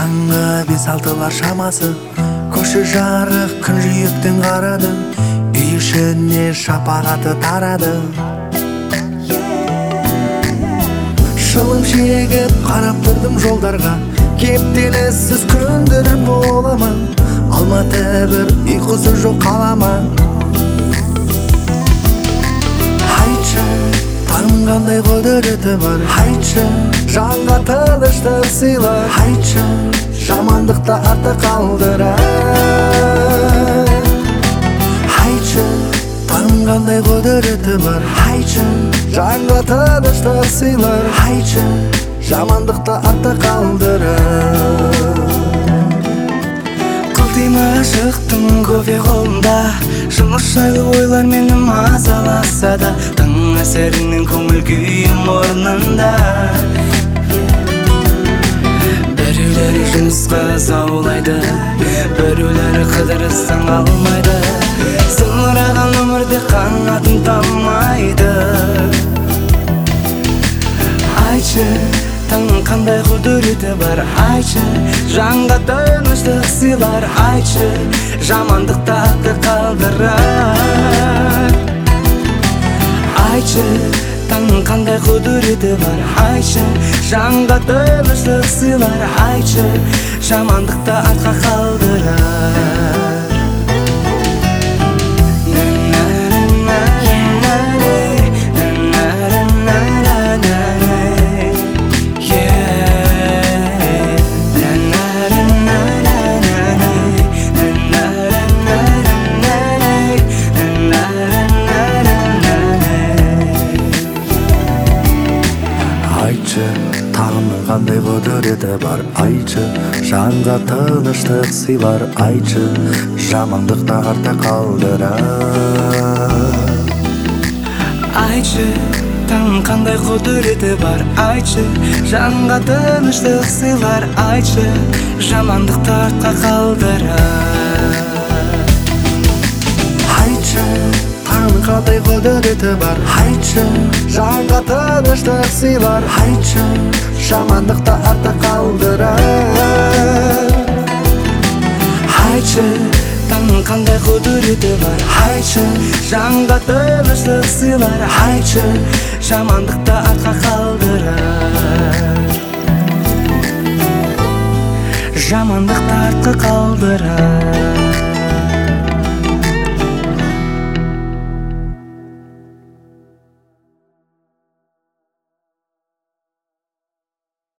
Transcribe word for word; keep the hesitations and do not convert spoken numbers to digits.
Таңғы бес алтылар шамасы, көші жарық күн жиектен қарады, үй ішіне шапағаты тарады. Шылым шегіп қарап тұрдым жолдарға, кептеліссіз күндер бола ма? Алматы бір ұйқысы жоқ қала ма? Айтшы, таңның қандай құдіреті бар? Айтшы, жанға тыныштық сыйлар? Айтшы, жамандықты артта қалдырар? Айтшы, таңның қандай құдіреті бар? Айтшы, жанға тыныштық сыйлар? Айтшы, жамандықты артта қалдырар? Қылтима шықтым кофе қолымда, жұмыс жайлы ойлар мені мазаласа да, таң әсерінен көңіл күйім орнында. Біреулері жұмысқа заулайды, біреулері қыдырыстан қалмайды, зымыраған өмірде қанатын талмайды. Айтшы, таңның қандай құдіреті бар? Айтшы, жанға тыныштық сыйлар? Айтшы, жамандықты артта қалдырар? Айтшы, таңның қандай құдіреті бар? Айтшы, жанға тыныштық сыйлар? Айтшы, жамандықты артқа қалдырар? Айтшы, таңның қандай құдіреті бар? Айтшы, жанға тыныштық сыйлар? Айтшы, жамандықты артта қалдырар? Айтшы, таңның қандай құдіреті бар? Айтшы, жанға тыныштық сыйлар? Айтшы, жамандықты артқа қалдырар? Айтшы, таңның қандай құдіреті бар? Айтшы, жанға тыныштық сыйлар? Айтшы, жамандықты артта қалдырар? Айтшы, таңның қандай құдіреті бар? Айтшы, жанға тыныштық сыйлар? Айтшы, жамандықты артқа қалдырар? Жамандықты артқа қалдырар?